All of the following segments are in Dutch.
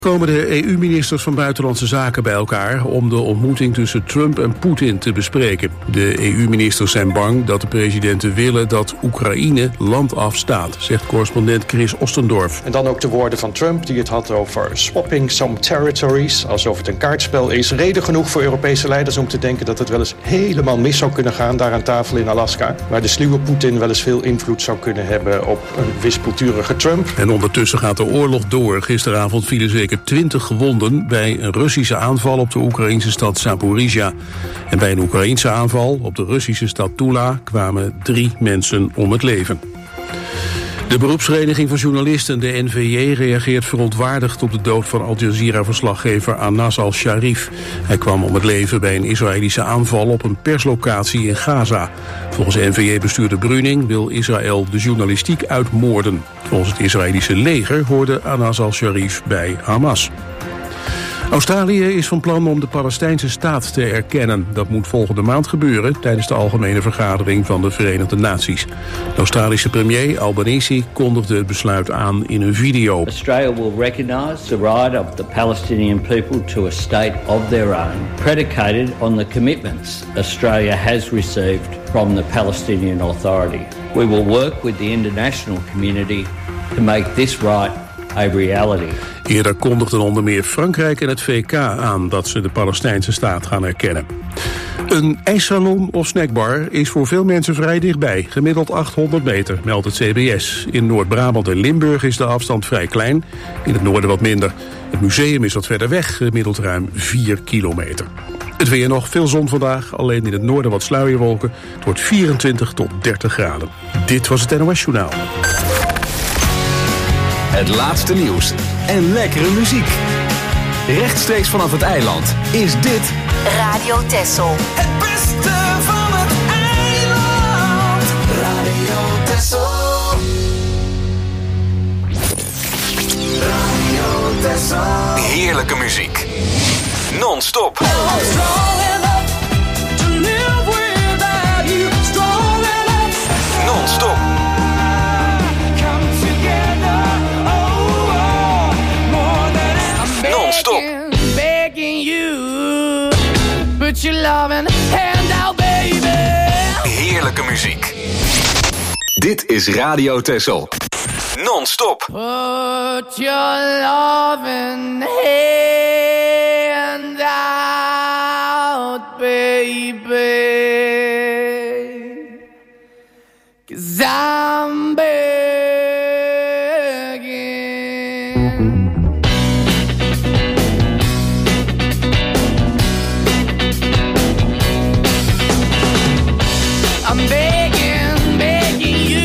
Komen de EU-ministers van Buitenlandse Zaken bij elkaar om de ontmoeting tussen Trump en Poetin te bespreken. De EU-ministers zijn bang dat de presidenten willen dat Oekraïne landaf staat, zegt correspondent Chris Ostendorf. En dan ook de woorden van Trump die het had over swapping some territories, alsof het een kaartspel is. Reden genoeg voor Europese leiders om te denken dat het wel eens helemaal mis zou kunnen gaan daar aan tafel in Alaska, waar de sluwe Poetin wel eens veel invloed zou kunnen hebben op een wispelturige Trump. En ondertussen gaat de oorlog door. Gisteravond vielen zeker 20 gewonden bij een Russische aanval op de Oekraïnse stad Zaporizhia. En bij een Oekraïnse aanval op de Russische stad Tula kwamen 3 mensen om het leven. De beroepsvereniging van journalisten, de NVJ, reageert verontwaardigd op de dood van Al Jazeera-verslaggever Anas al-Sharif. Hij kwam om het leven bij een Israëlische aanval op een perslocatie in Gaza. Volgens NVJ-bestuurder Bruning wil Israël de journalistiek uitmoorden. Volgens het Israëlische leger hoorde Anas al-Sharif bij Hamas. Australië is van plan om de Palestijnse staat te erkennen. Dat moet volgende maand gebeuren tijdens de algemene vergadering van de Verenigde Naties. De Australische premier Albanese kondigde het besluit aan in een video. Australia will recognize the right of the Palestinian people to a state of their own, predicated on the commitments Australia has received from the Palestinian Authority. We will work with the international community to make this right a reality. Eerder kondigden onder meer Frankrijk en het VK aan dat ze de Palestijnse staat gaan erkennen. Een ijssalon of snackbar is voor veel mensen vrij dichtbij, gemiddeld 800 meter, meldt het CBS. In Noord-Brabant en Limburg is de afstand vrij klein, in het noorden wat minder. Het museum is wat verder weg, gemiddeld ruim 4 kilometer. Het weer nog, veel zon vandaag, alleen in het noorden wat sluierwolken. Het wordt 24 tot 30 graden. Dit was het NOS Journaal. Het laatste nieuws en lekkere muziek. Rechtstreeks vanaf het eiland is dit Radio Texel. Het beste van het eiland. Radio Texel. Radio Texel. heerlijke muziek. Non-stop. Non-stop. Non-stop. Heerlijke muziek. Dit is Radio Texel. Non-stop. Put your loving hand out, baby. 'Cause I'm begging. I'm begging, begging you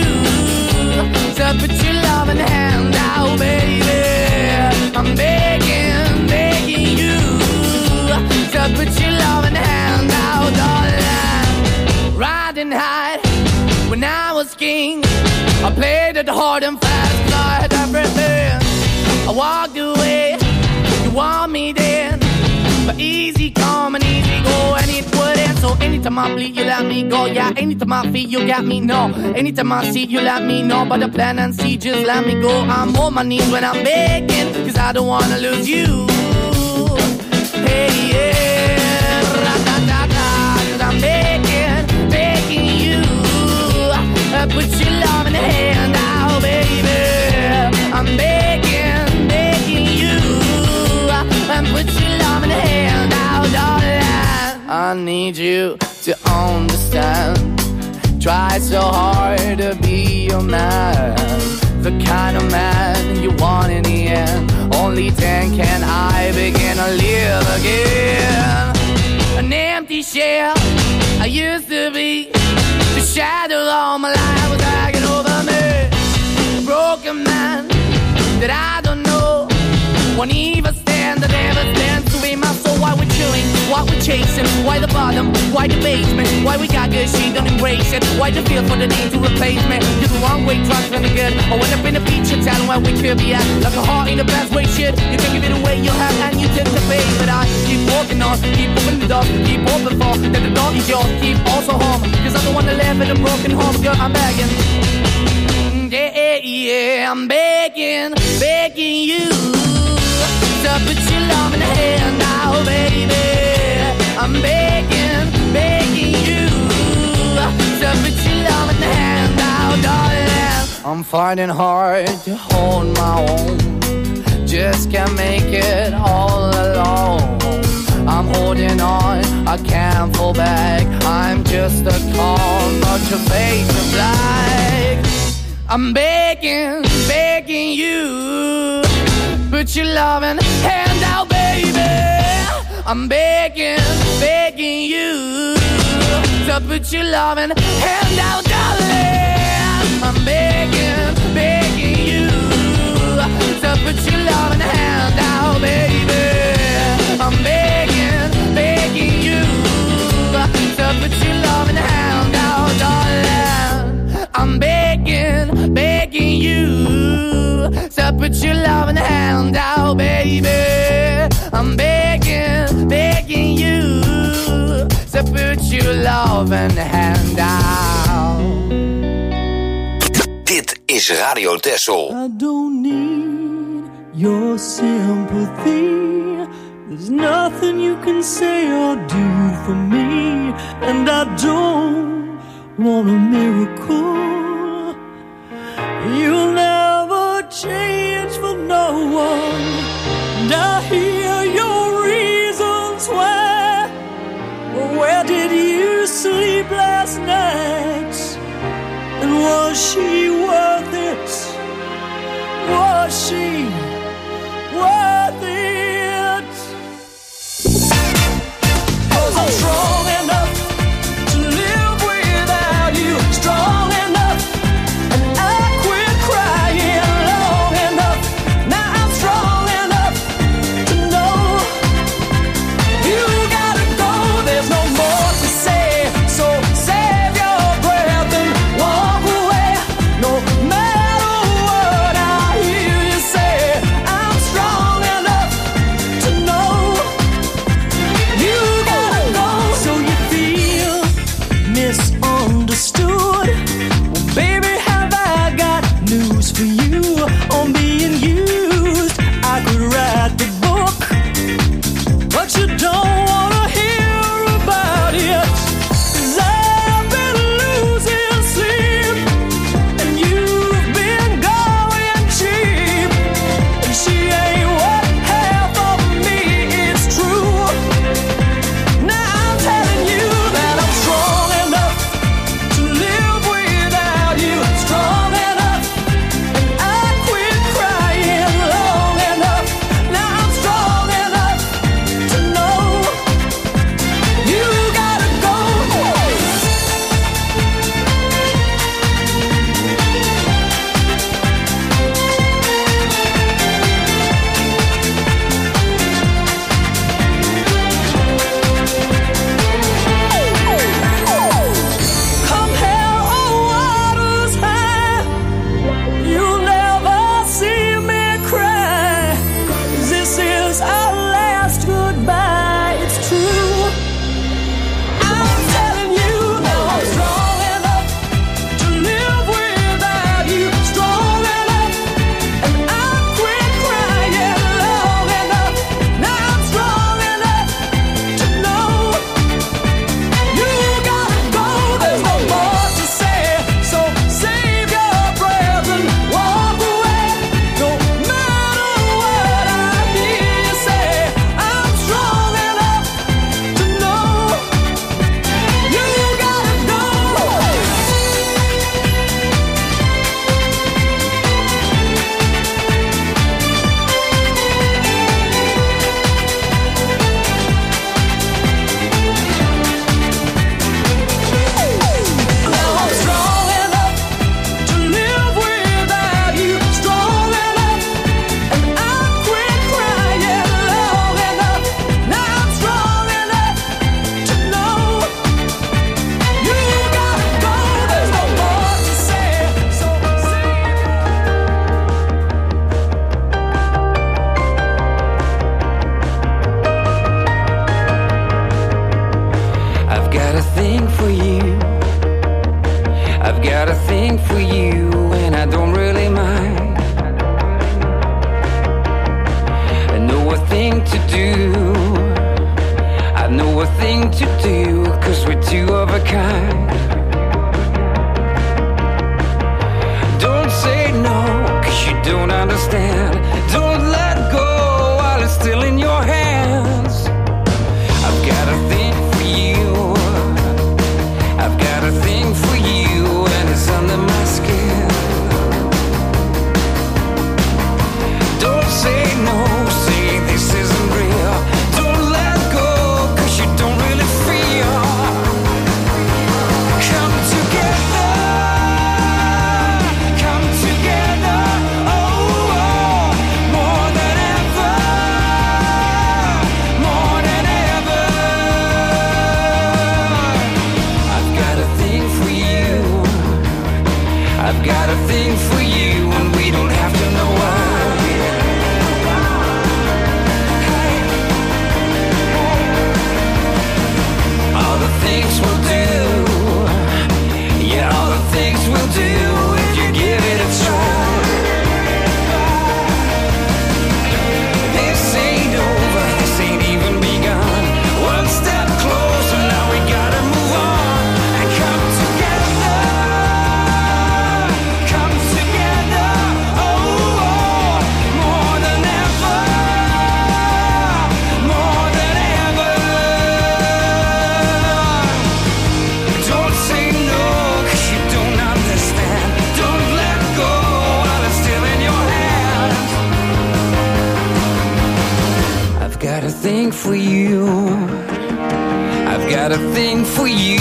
to put your loving hand out, baby. I'm begging, begging you to put your loving hand out, darling. Riding high when I was king, I played it hard and fast, I had everything. I walked away, you want me then, but easy come and easy go, and it wouldn't. So anytime I bleed, you let me go. Yeah, anytime I feel, you got me, no. Anytime I see, you let me know. But the plan and see, just let me go. I'm on my knees when I'm begging, 'cause I don't wanna lose you. Hey, yeah, ra-da-da-da, 'cause I'm begging, begging you. Put your love in the hand out, baby. I'm begging, begging you. Put your love in the hand out, darling. I need you to understand. Try so hard to be your man, the kind of man you want in the end. Only then can I begin to live again. An empty shell I used to be. The shadow all my life was hanging over me. A broken man that I don't know won't even stand, that never stands to be my soul. Why we're chilling, why we're chasing, why the bottom, why the basement, why we got good, she don't embrace it, why the feel for the need to replace me. You're the wrong way, trying to be good. I went up in a feature town where we could be at, like a heart in the best way, shit. You can give it away, you have, and you tend to pay. But I keep walking on, keep moving the door, keep open for, that the door is yours, keep also home. 'Cause I don't wanna live in a broken home, girl, I'm begging. Yeah, yeah, I'm begging, begging you to I'm finding hard to hold my own. Just can't make it all alone. I'm holding on, I can't fall back. I'm just a call, but your face is black. I'm begging, begging you, put your loving hand out, baby. I'm begging, begging you, to put your loving hand out, darling. I'm begging, begging you, to put your loving hand out, baby. I'm begging, begging you, to put your loving hand out, darling. I'm begging, begging you, to put your loving hand out, baby. I'm begging, begging you, to put your loving hand out. Dit is Radio Texel. I don't need your sympathy. There's nothing you can say or do for me. And I don't want a miracle. You'll never change for no one. And I hear your reasons why. Where did you sleep last night? And was she worth it? Was she worth it? 'Cause I'm strong enough to live without you. Strong enough, and I quit crying long enough. Now I'm strong enough to know you gotta go. There's no more to say, so save your breath and walk away. No matter what I hear you say, I'm strong enough to know you gotta go. So you feel misunderstood? Well, baby, have I got news for you on being used? I could write the book, but you don't wanna hear about it. 'Cause I've been losing sleep, and you've been going cheap. And she ain't what half of me is true. Now I'm telling you that I'm strong enough to live without you. Strong enough, and I quit crying long enough. Now I'm strong enough to know you gotta go. Come hell or waters high, you'll never see me cry. 'Cause this is our last goodbye, it's true. I'm telling you that I'm strong enough to live without you. Strong enough, and I quit crying long enough. Now I'm strong enough to know you gotta go. There's no more to say, so save your breath and walk away. No matter what I hear you say, I'm strong enough to know you gotta go. Now I'm strong enough to live without you. Strong enough, and I quit crying long enough. Now I'm strong enough to know you gotta go. There's no more to say, so I've got a thing for you. I've got a thing for you, and I don't really mind. I know a thing to do. I know a thing to do, 'cause we're two of a kind. Don't I've got a thing for you. I've got a thing for you.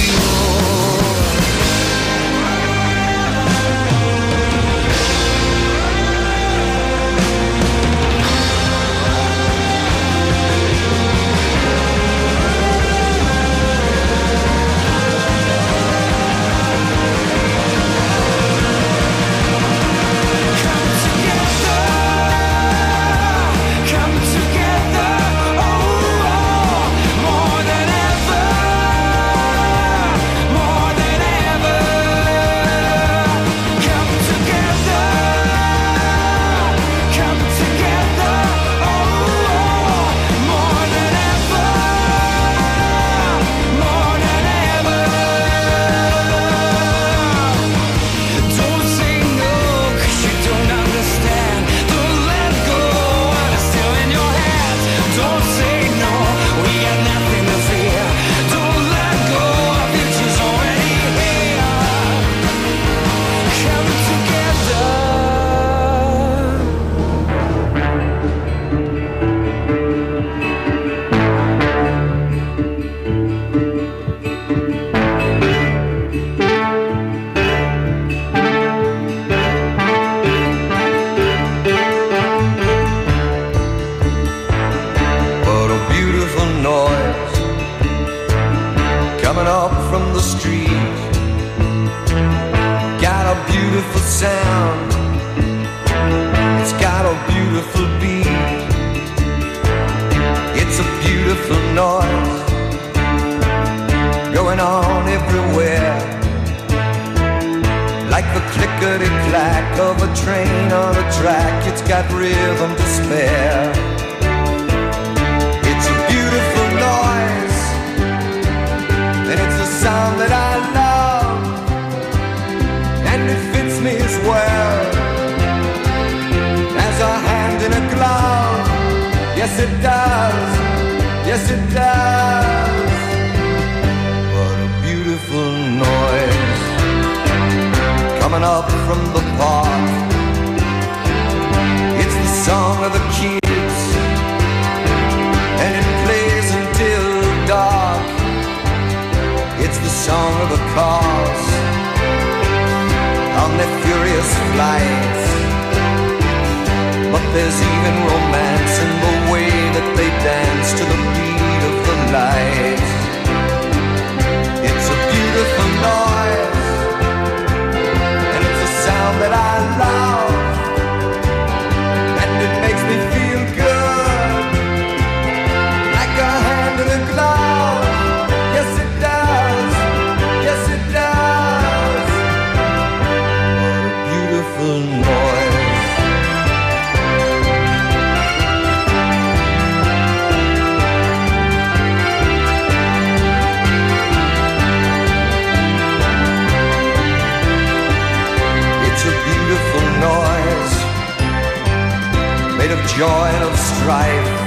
Joy and of strife,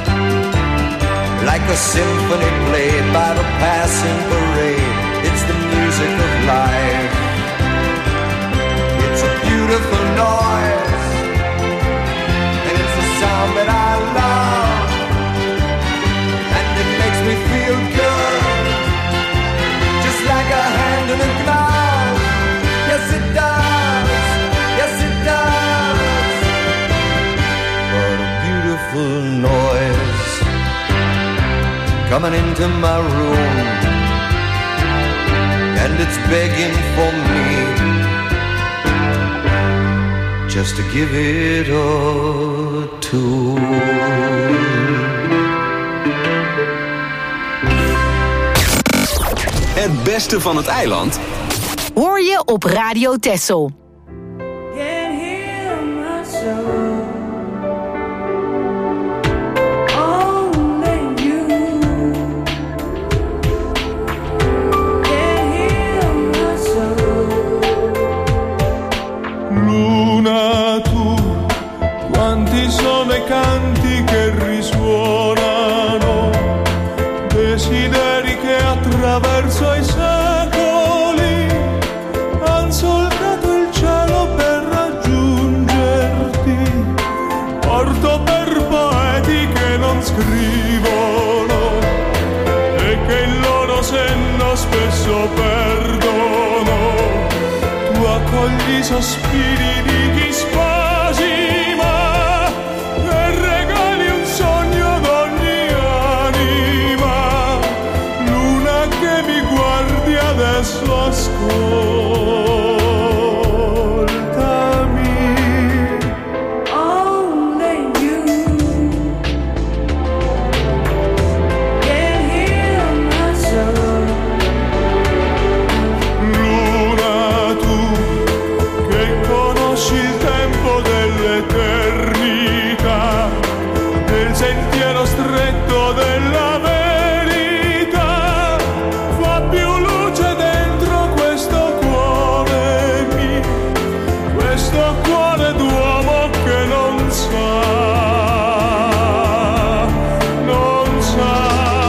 like a symphony played by the passing parade. It's the music of life. It's a beautiful noise, and it's a sound that I love, and it makes me feel good, just like a hand in a glove. Yes it does, yes it does. Noise coming into my room, and it's begging for me just to give it a tune. Het beste van het eiland hoor je op Radio Texel. Can't hear my soul. Sono i canti che risuonano, desideri che attraverso i secoli han soldato il cielo. scrivono e che il loro senno spesso perdono. Tu accogli i sospiri di chi spasima e regali un sogno ad ogni anima. Luna che mi guardi adesso, ascoltami. Sentiero stretto della verità fa più luce dentro questo cuore mio, questo cuore d'uomo che non sa, non sa.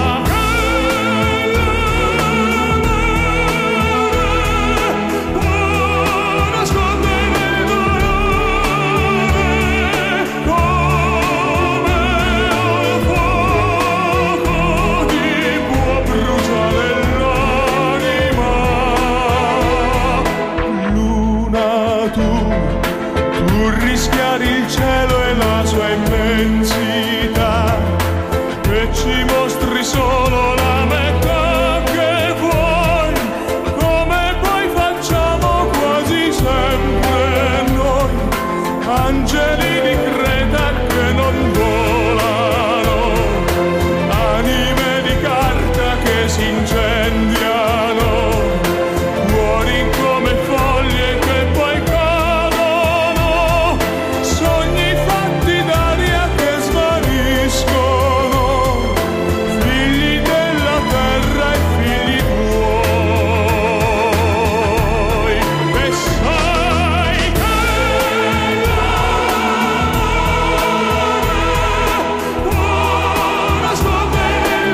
Il cielo e la sua immensità, che ci mostri solo la metà che vuoi, come poi facciamo quasi sempre noi, angeli di Creta che non volano, anime di carta che si incendiano, cuori come foglie che poi cadono, sogni fatti d'aria che svaniscono, figli della terra e figli tuoi. E sai che l'amore può nascondere il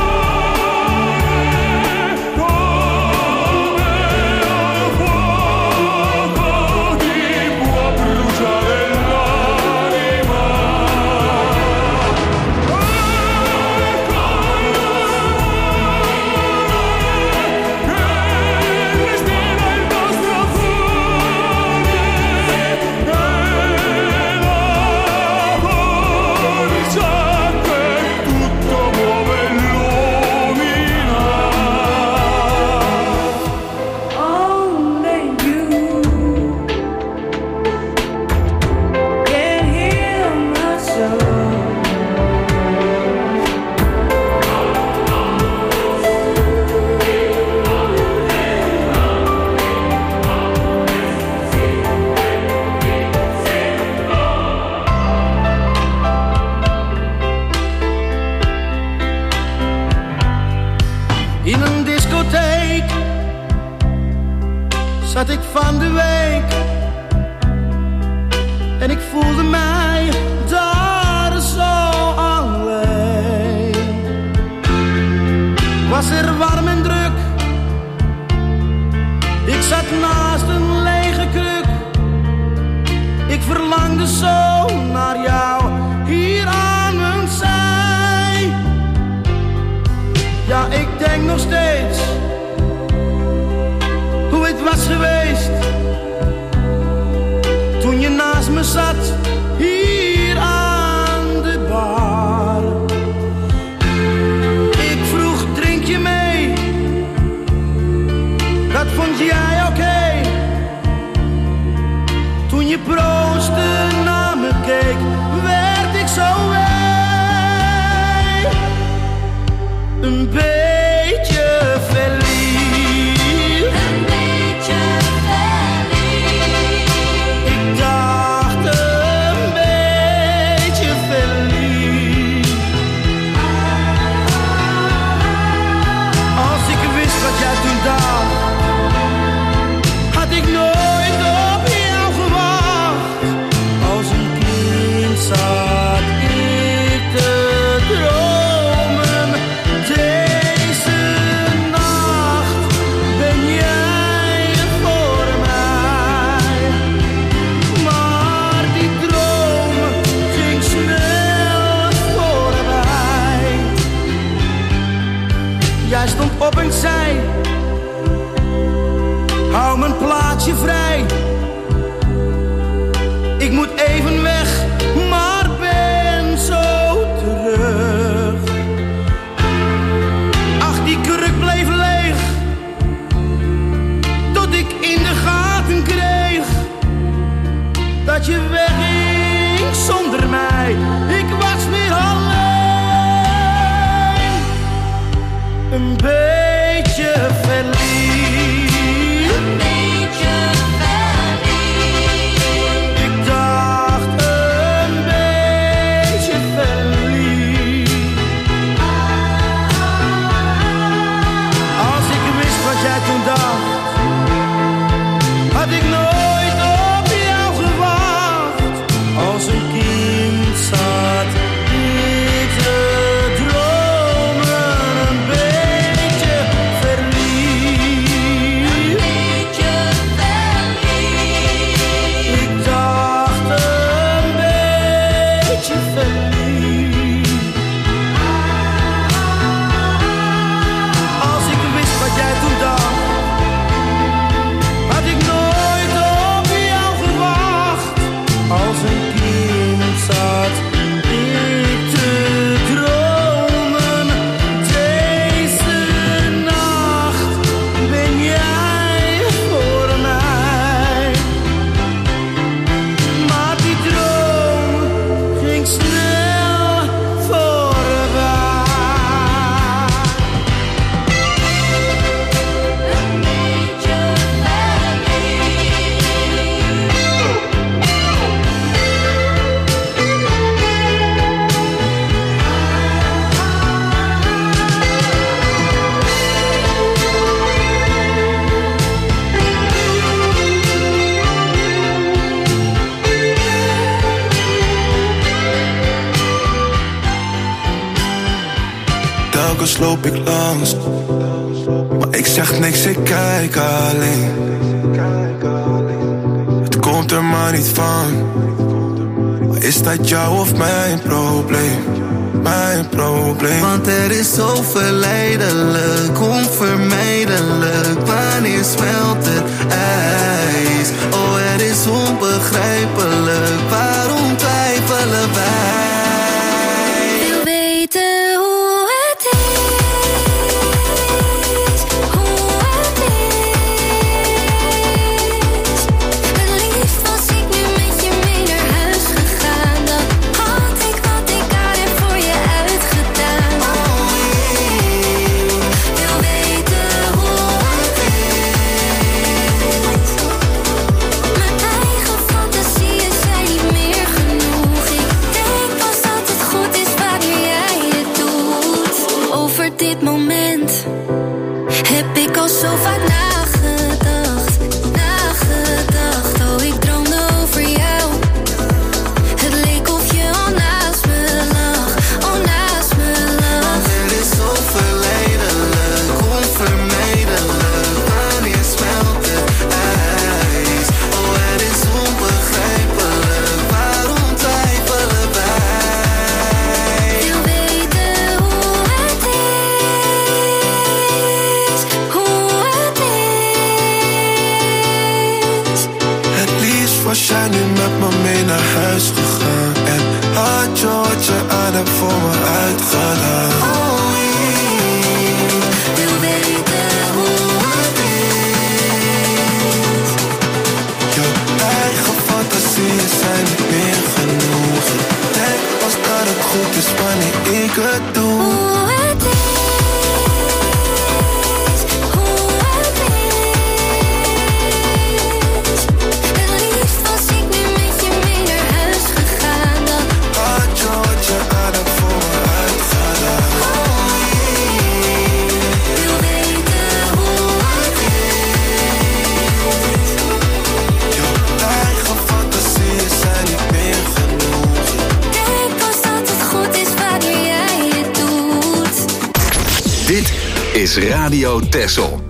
dolore, come al fuoco ti può bruciare l'anima. Che respira il nostro cuore e la forza che tutto muove e illumina. Only you can heal my soul. In een discotheek zat ik van de week en ik voelde mij daar zo alleen. Was er warm en druk, ik zat naast een lege kruk. Ik verlangde zo naar jou hier aan mijn zij. Ja, ik denk nog steeds hoe het was geweest toen je naast me zat hier aan de bar. Ik vroeg, drink je mee? Dat vond jij oké. Toen je proostte naar me keek, werd ik zo week. Een beetje verliefd. Een beetje op een zij. Hou mijn plaatsje vrij. Ik moet even weg, maar ben zo terug. Ach, die kruk bleef leeg, tot ik in de gaten kreeg dat je wegging zonder mij. Ik was weer alleen, een beetje verliefd. Een beetje verliefd. Ik dacht een beetje verliefd. Als ik wist wat jij toen dacht, had ik nooit op jou gewacht. Als een kind zat ik te dromen, een beetje verliefd. Een beetje verliefd. Ik dacht een beetje verliefd. Als ik wist wat jij toen dacht, had ik nooit op jou gewacht. Als een kind zat ik te dromen. Deze nacht ben jij voor mij. Maar die droom ging snel voorbij. Een beetje Telkens loop ik langs, maar ik zeg niks, ik kijk alleen. Het komt er maar niet van, maar is dat jou of mijn probleem? Mijn probleem. Want er is zo verleidelijk, onvermijdelijk. Wanneer smelt het ijs? Oh, het is onbegrijpelijk. Waarom twijfelen wij? Wil weten hoe het is, hoe het is. Het liefst was ik nu met je mee naar huis gegaan. Dan had ik wat ik aan heb voor je uitgedaan. Wil weten hoe het is. Mijn eigen fantasieën zijn niet meer genoeg. Ik denk pas dat het goed is wanneer jij het doet. Over dit moment heb ik al zo vaak nagedacht. Oh, ik droomde over jou. Het leek of je al naast me lag, naast me lag. Het is zo verleidelijk, onvermijdelijk. Wanneer smelt het ijs? Oh, het is onbegrijpelijk. Waarom twijfelen wij? Wil weten hoe het is, hoe het is. Het liefst was jij nu met me mee naar huis gegaan. En had je wat je aan hebt voor me uitgedaan. Wil weten hoe het is. Jouw eigen fantasieën zijn niet meer genoeg. Ik denk pas dat het goed is wanneer ik het doe. Hoe het is, hoe het is. Het liefst was ik nu met je mee naar huis gegaan. Dan had je wat je aan hebt voor me uitgedaan. wil weten hoe het is. Jouw eigen fantasieën zijn niet meer genoeg. Denk pas dat het goed is wanneer jij het doet. Dit is Radio Texel.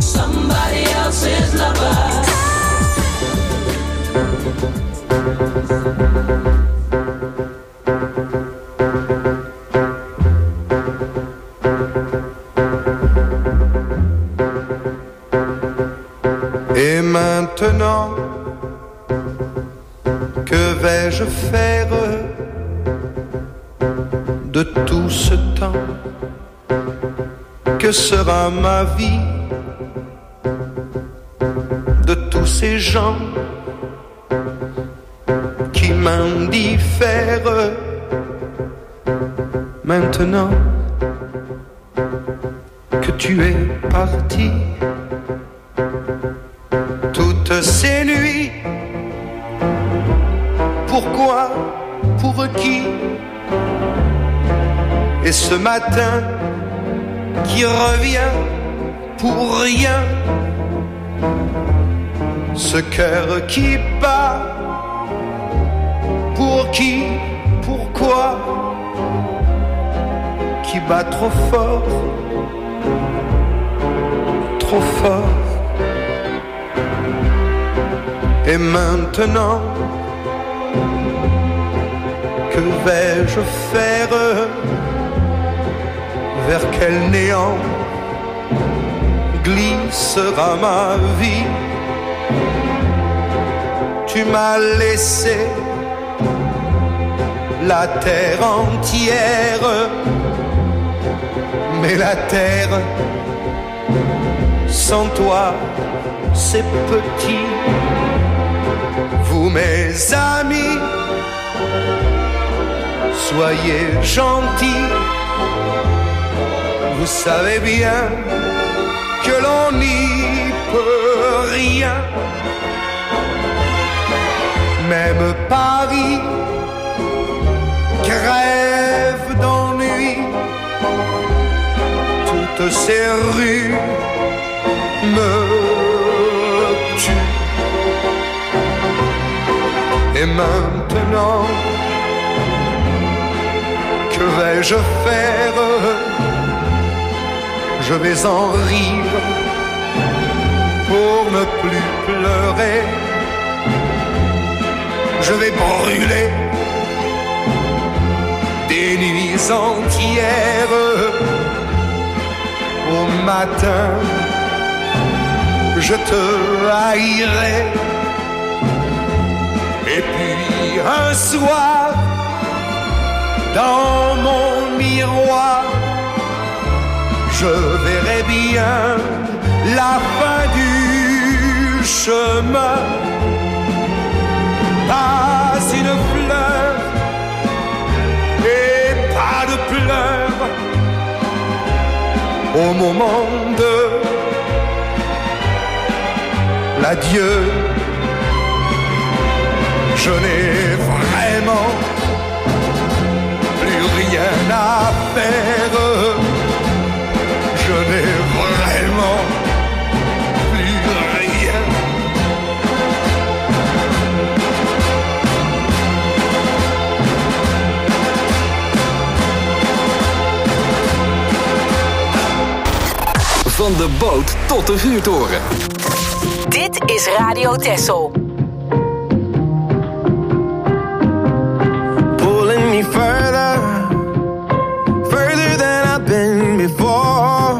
somebody else's lover. Et maintenant, que vais-je faire de tout ce temps? Que sera ma vie de tous ces gens qui m'indiffèrent? Maintenant que tu es parti, toutes ces nuits, pourquoi, pour qui? Et ce matin qui revient pour rien, ce cœur qui bat, pour qui, pourquoi, qui bat trop fort, trop fort. Et maintenant, que vais-je faire? Vers quel néant glissera ma vie? Tu m'as laissé la terre entière, mais la terre sans toi c'est petit. Vous mes amis, soyez gentils. Vous savez bien que l'on n'y peut rien. Même Paris crève d'ennui. Toutes ces rues me tuent. Et maintenant, que vais-je faire? Je vais en rire pour ne plus pleurer. Je vais brûler des nuits entières. Au matin, je te haïrai. Et puis un soir, dans mon miroir, je verrai bien la fin du chemin. Pas une fleur et pas de pleurs au moment de l'adieu. Je n'ai vraiment plus rien à faire. Je n'ai vraiment plus rien. Van de boot tot de vuurtoren. Dit is Radio Texel. Pulling me further, further than I've been before.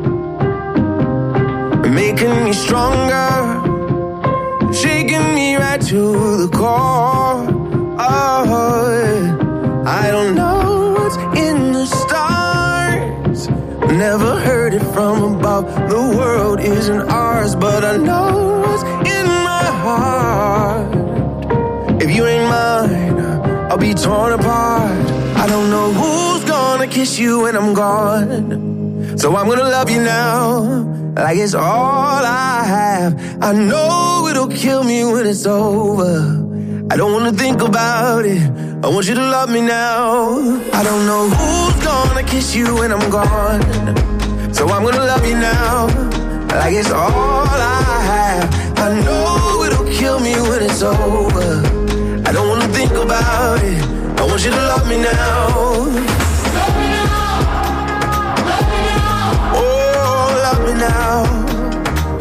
Making me stronger, shaking me right to the core. Oh, I don't know what's in the stars. Never heard it from above. The world isn't ours, but I know what's in my heart. If you ain't mine, I'll be torn apart. I don't know who's gonna kiss you when I'm gone. So I'm gonna love you now, like it's all I have. I know it'll kill me when it's over. I don't wanna think about it, I want you to love me now. I don't know who's gonna kiss you when I'm gone. So I'm gonna love you now, like it's all I have. I know it'll kill me when it's over. I don't wanna think about it, I want you to love me now. Love me now, love me now. Oh, love me now.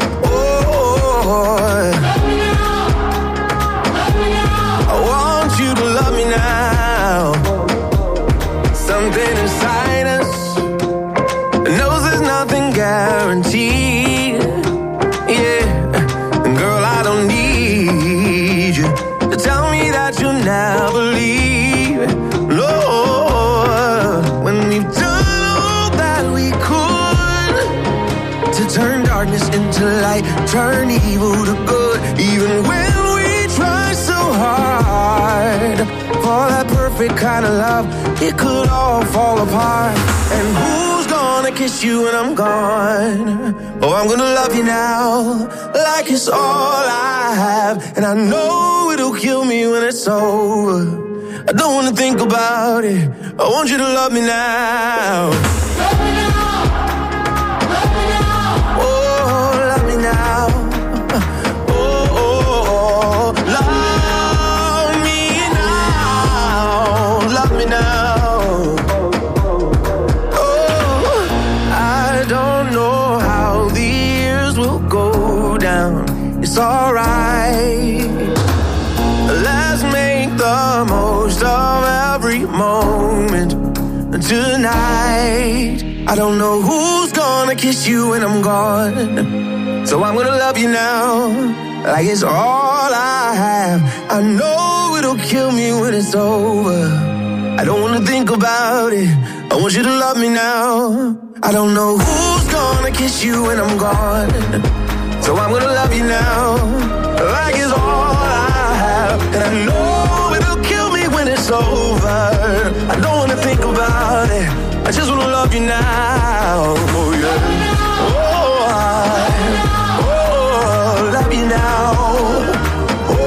turn evil to good, even when we try so hard. For that perfect kind of love, it could all fall apart. And who's gonna kiss you when I'm gone? Oh, I'm gonna love you now, like it's all I have. And I know it'll kill me when it's over. I don't wanna think about it, I want you to love me now. Love me now, love me now. Oh, love me now. Oh, oh, oh, love me now. Love me now. Oh, I don't know how the years will go down. It's alright. Let's make the most of every moment tonight. I don't know who's gonna kiss you when I'm gone, so I'm gonna love you now, like it's all I have. I know it'll kill me when it's over. I don't wanna think about it, I want you to love me now. I don't know who's gonna kiss you when I'm gone, so I'm gonna love you now, like it's all I have. And I know it'll kill me when it's over. I don't wanna think about it, I just wanna love you now. Oh yeah. Oh, love you now. Oh,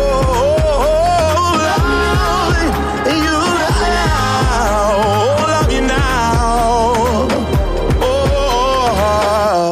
love you now. Love you now. Oh.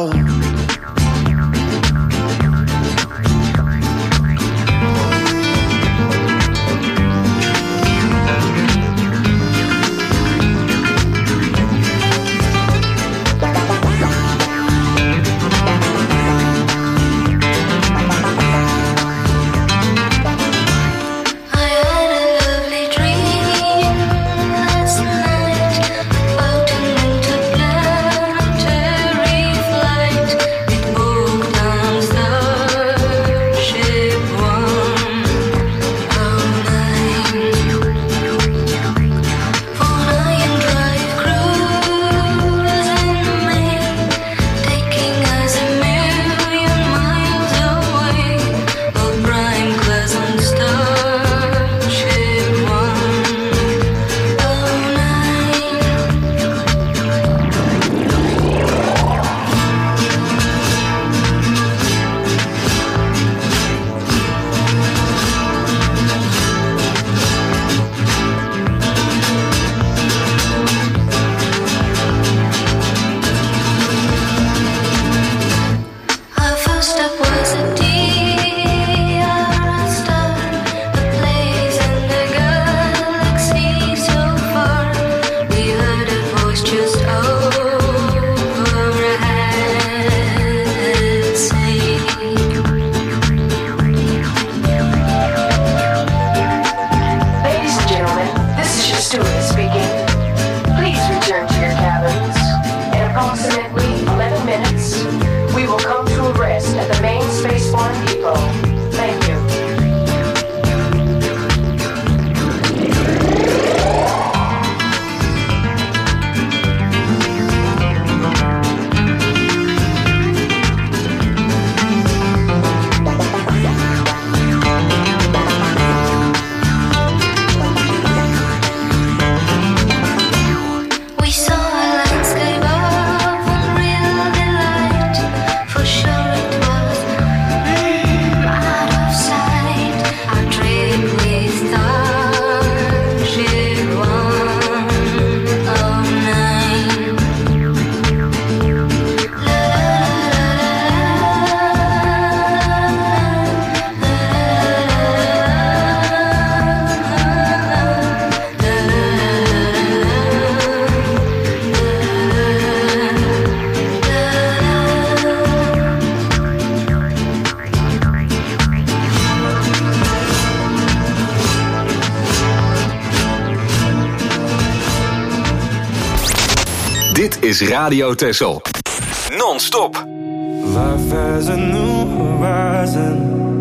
Dit is Radio Texel. Non-stop. Life has a new horizon.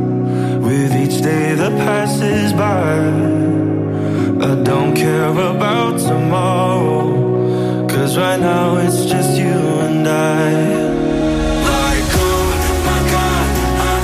With each day that passes by, I don't care about tomorrow, 'cause right now it's just you and I. Like, oh my God, I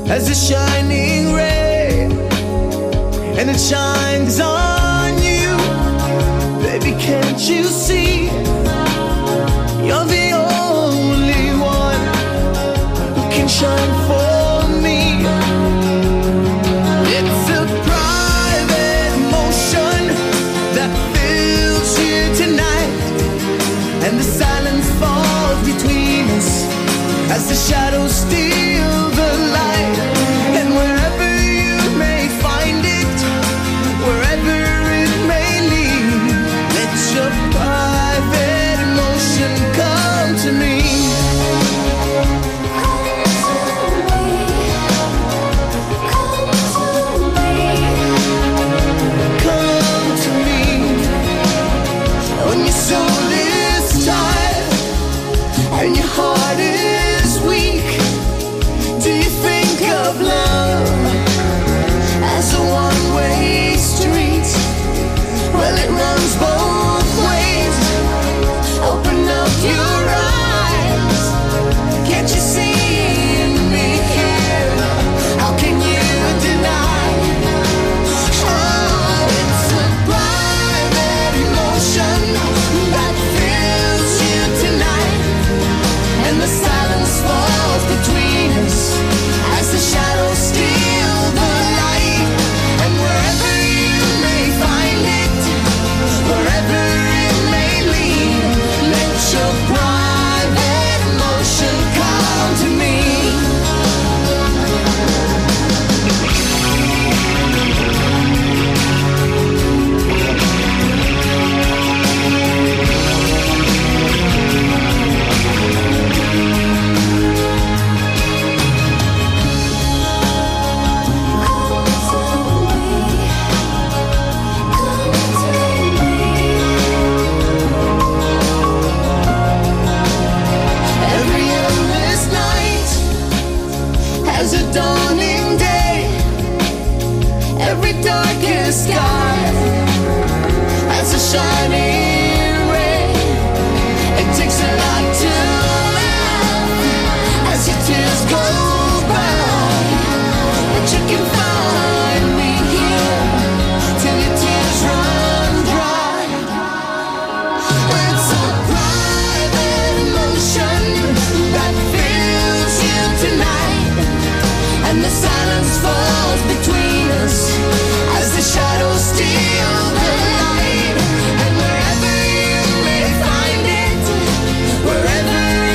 as a shining ray, and it shines on you. Baby, can't you see? You're the only one who can shine for me. It's a private emotion that fills you tonight, and the silence falls between us as the shadows steal the light. And wherever you may find it, wherever it may lead, let your private emotion come to me. Come to me. When your soul is tired and your heart is weak, do you think of love as a one-way street? Well, it runs both ways. Open up your eyes. Can't you see in me here? How can you deny? Oh, it's a private emotion that fills you tonight, and the silence falls between us as the shadows steal the light. And wherever you may find it, wherever it may lead, let your private emotion come to me. Every endless night has a dawning day. Every darkest sky has a shining ray. It takes a lot to laugh as your tears go by, but you can find me here till your tears run dry. It's a private emotion that fills you tonight, and the silence falls between us as the shadows steal the light. And wherever you may find it, wherever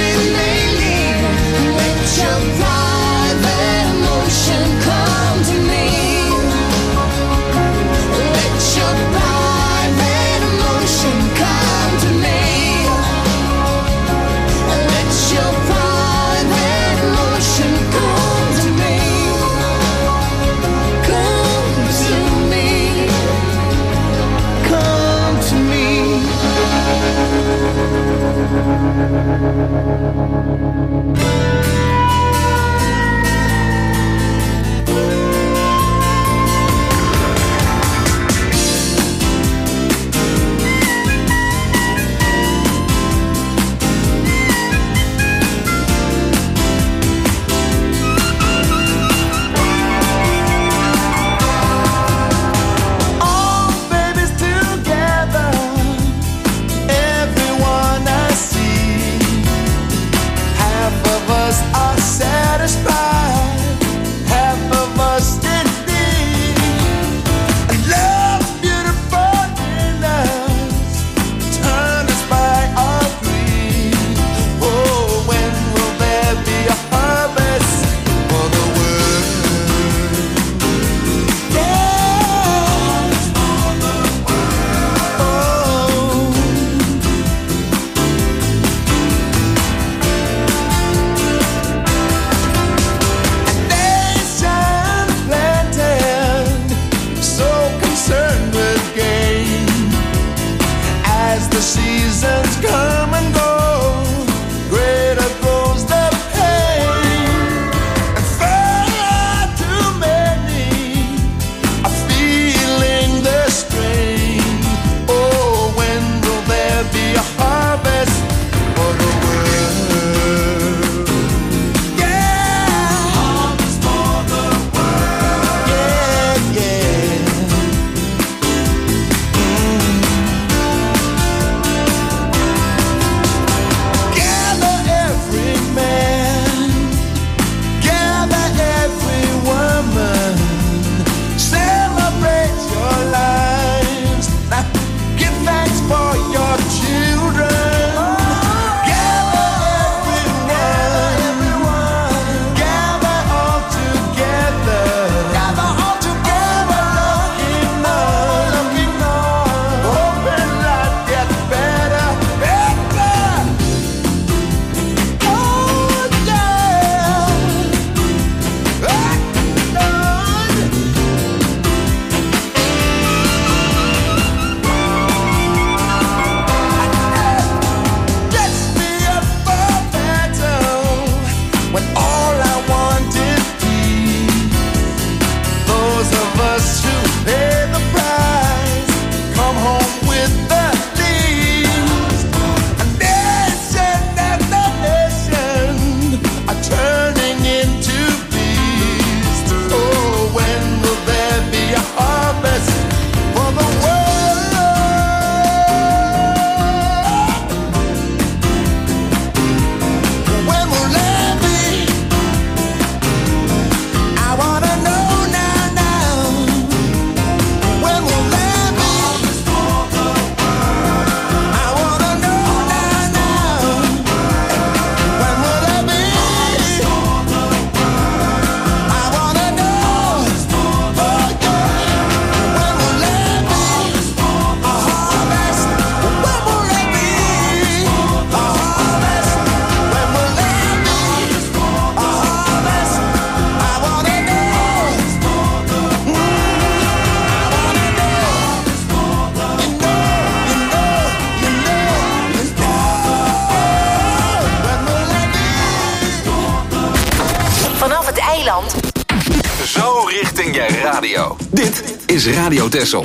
Zo richting je radio. Dit is Radio Texel.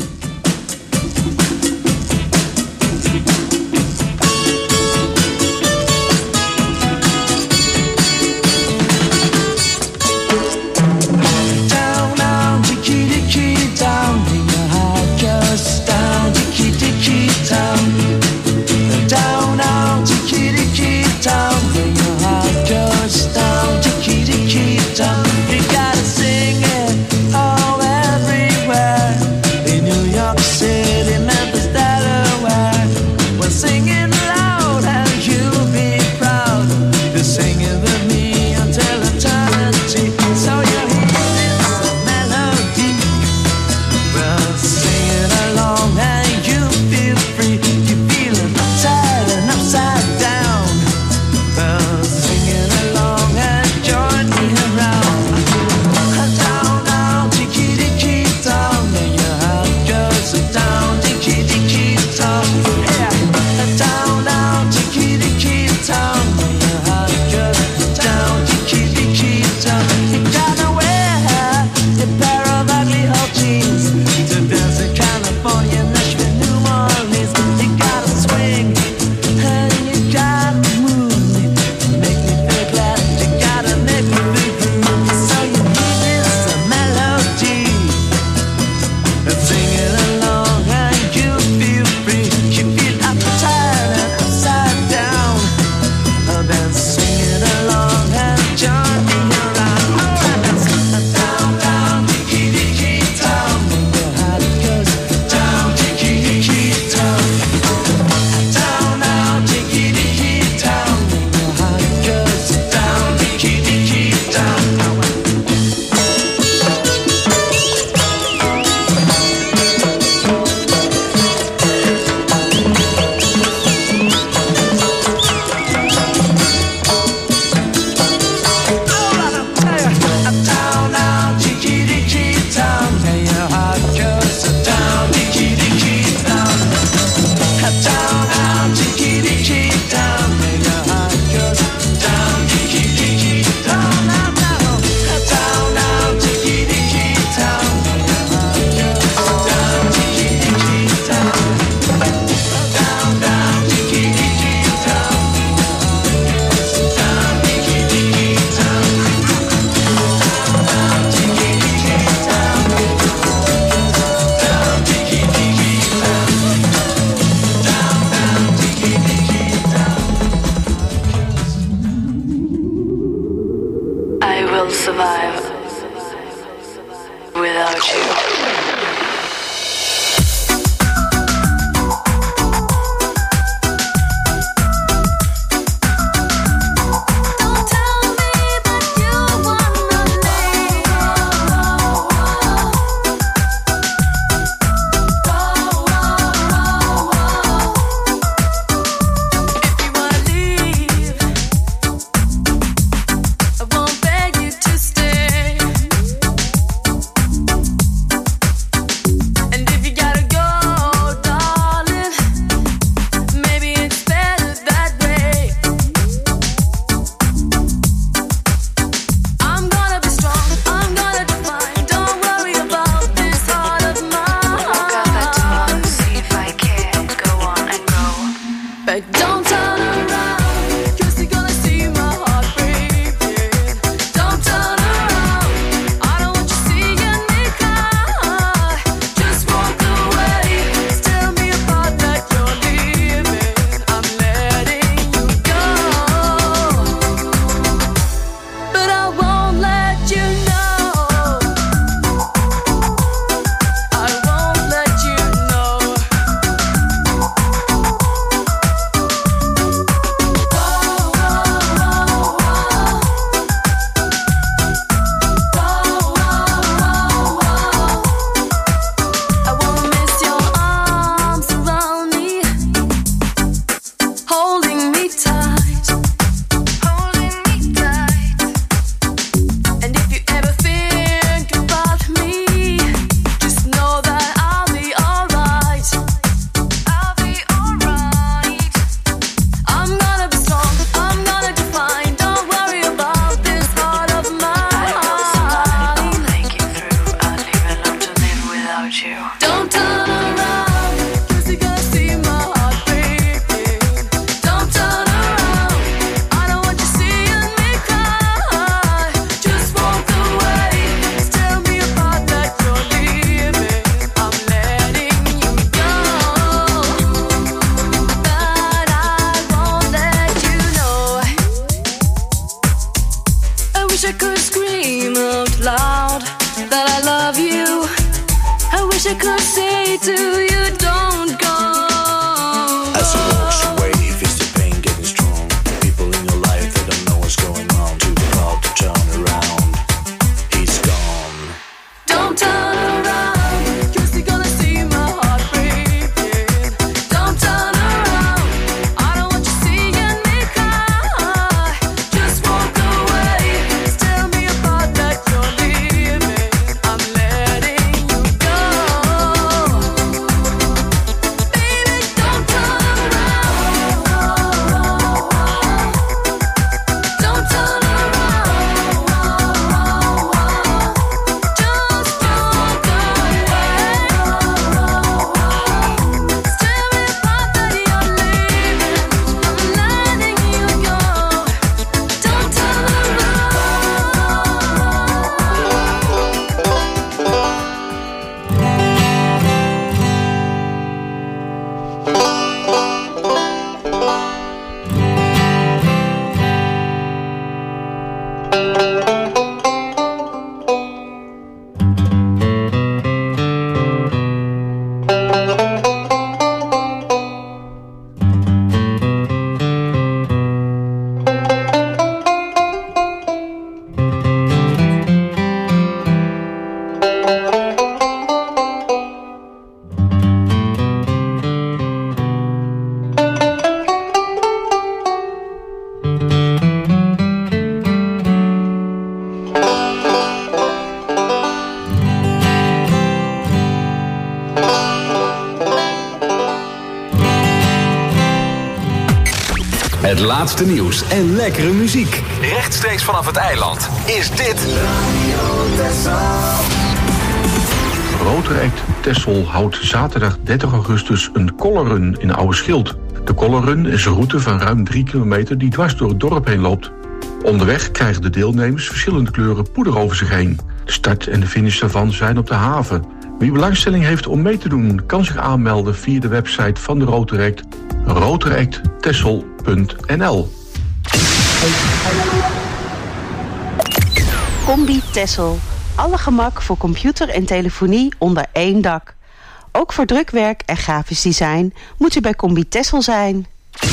Het laatste nieuws en lekkere muziek. Rechtstreeks vanaf het eiland is dit Rotary Texel houdt zaterdag 30 augustus een colorrun in Oude Schild. De colorrun is een route van ruim 3 kilometer die dwars door het dorp heen loopt. Onderweg krijgen de deelnemers verschillende kleuren poeder over zich heen. De start en de finish daarvan zijn op de haven. Wie belangstelling heeft om mee te doen, kan zich aanmelden via de website van de Rotary Act, rotaryacttexel.nl. Combi Texel. Alle gemak voor computer en telefonie onder één dak. Ook voor drukwerk en grafisch design moet u bij Combi Texel zijn.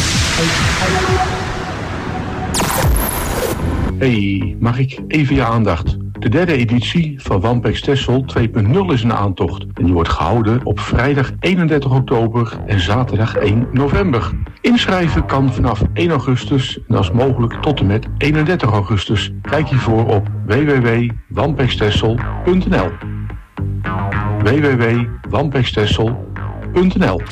Hey, mag ik even je aandacht? De derde editie van Wampex Texel 2.0 is in aantocht. En die wordt gehouden op vrijdag 31 oktober en zaterdag 1 november. Inschrijven kan vanaf 1 augustus en als mogelijk tot en met 31 augustus. Kijk hiervoor op www.wampextexel.nl www.wampextexel.nl.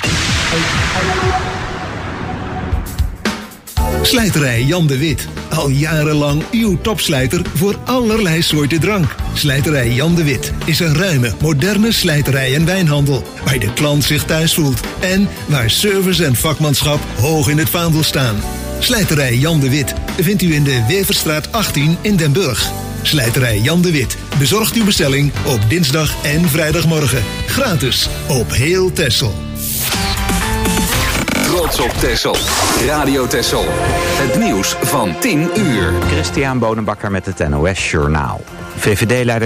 Slijterij Jan de Wit. Al jarenlang uw topslijter voor allerlei soorten drank. Slijterij Jan de Wit is een ruime, moderne slijterij en wijnhandel. Waar de klant zich thuis voelt. En waar service en vakmanschap hoog in het vaandel staan. Slijterij Jan de Wit vindt u in de Weverstraat 18 in Den Burg. Slijterij Jan de Wit bezorgt uw bestelling op dinsdag en vrijdagmorgen. Gratis op heel Texel. Trots op Texel. Radio Texel. Het nieuws van 10 uur. Christian Bonenbakker met het NOS Journaal. VVD-leider